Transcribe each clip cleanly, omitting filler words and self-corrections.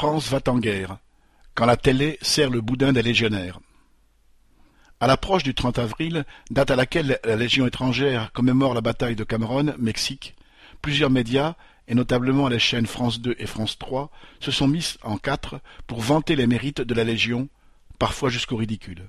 France va en guerre, quand la télé sert le boudin des légionnaires. À l'approche du 30 avril, date à laquelle la Légion étrangère commémore la bataille de Cameron, Mexique, plusieurs médias, et notamment les chaînes France 2 et France 3, se sont mis en quatre pour vanter les mérites de la Légion, parfois jusqu'au ridicule.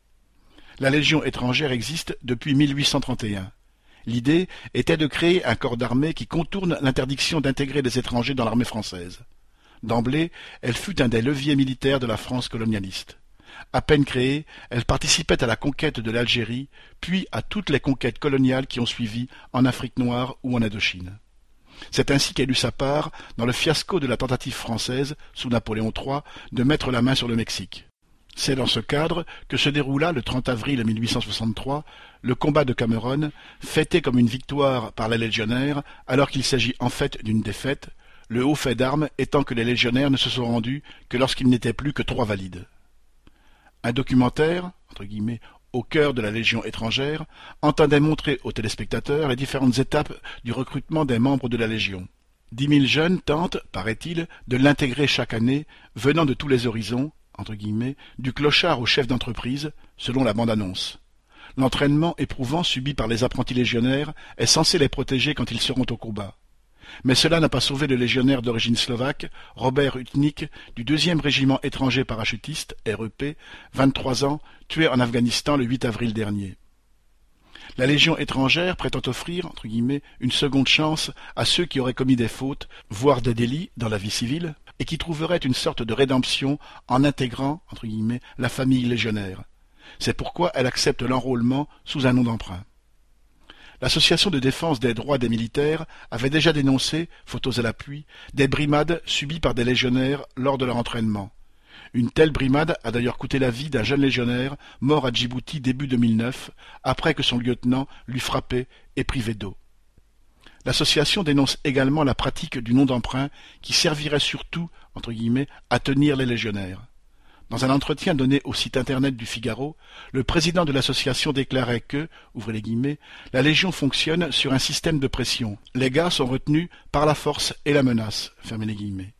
La Légion étrangère existe depuis 1831. L'idée était de créer un corps d'armée qui contourne l'interdiction d'intégrer des étrangers dans l'armée française. D'emblée, elle fut un des leviers militaires de la France colonialiste. À peine créée, elle participait à la conquête de l'Algérie, puis à toutes les conquêtes coloniales qui ont suivi en Afrique noire ou en Indochine. C'est ainsi qu'elle eut sa part dans le fiasco de la tentative française, sous Napoléon III, de mettre la main sur le Mexique. C'est dans ce cadre que se déroula le 30 avril 1863 le combat de Cameron, fêté comme une victoire par les légionnaires, alors qu'il s'agit en fait d'une défaite, le haut fait d'armes étant que les légionnaires ne se sont rendus que lorsqu'il n'était plus que 3 valides. Un documentaire, entre guillemets, au cœur de la Légion étrangère, entendait montrer aux téléspectateurs les différentes étapes du recrutement des membres de la Légion. 10 000 jeunes tentent, paraît-il, de l'intégrer chaque année, venant de tous les horizons, entre guillemets, du clochard au chef d'entreprise, selon la bande-annonce. L'entraînement éprouvant subi par les apprentis légionnaires est censé les protéger quand ils seront au combat. Mais cela n'a pas sauvé le légionnaire d'origine slovaque, Robert Hutnik, du 2e régiment étranger parachutiste, REP, 23 ans, tué en Afghanistan le 8 avril dernier. La Légion étrangère prétend offrir, entre guillemets, une seconde chance à ceux qui auraient commis des fautes, voire des délits, dans la vie civile, et qui trouveraient une sorte de rédemption en intégrant, entre guillemets, la famille légionnaire. C'est pourquoi elle accepte l'enrôlement sous un nom d'emprunt. L'Association de défense des droits des militaires avait déjà dénoncé, photos à l'appui, des brimades subies par des légionnaires lors de leur entraînement. Une telle brimade a d'ailleurs coûté la vie d'un jeune légionnaire mort à Djibouti début 2009, après que son lieutenant l'eut frappé et privé d'eau. L'association dénonce également la pratique du nom d'emprunt qui servirait surtout, entre guillemets, à tenir les légionnaires. Dans un entretien donné au site internet du Figaro, le président de l'association déclarait que, ouvrez les guillemets, la Légion fonctionne sur un système de pression. Les gars sont retenus par la force et la menace, fermez les guillemets.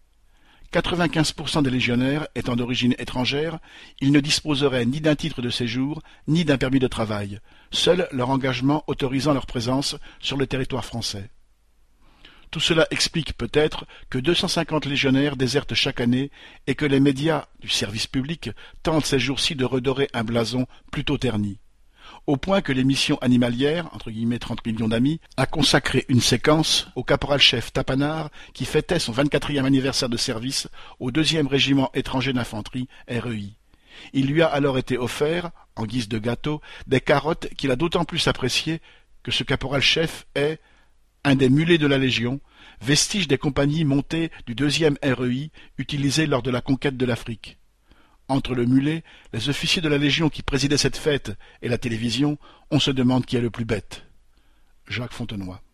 95% des légionnaires étant d'origine étrangère, ils ne disposeraient ni d'un titre de séjour, ni d'un permis de travail, seul leur engagement autorisant leur présence sur le territoire français. Tout cela explique peut-être que 250 légionnaires désertent chaque année et que les médias du service public tentent ces jours-ci de redorer un blason plutôt terni. Au point que l'émission animalière, entre guillemets 30 millions d'amis, a consacré une séquence au caporal-chef Tapanard qui fêtait son 24e anniversaire de service au 2e régiment étranger d'infanterie, REI. Il lui a alors été offert, en guise de gâteau, des carottes qu'il a d'autant plus appréciées que ce caporal-chef est un des mulets de la Légion, vestige des compagnies montées du 2e REI utilisées lors de la conquête de l'Afrique. Entre le mulet, les officiers de la Légion qui présidaient cette fête et la télévision, on se demande qui est le plus bête. Jacques Fontenoy.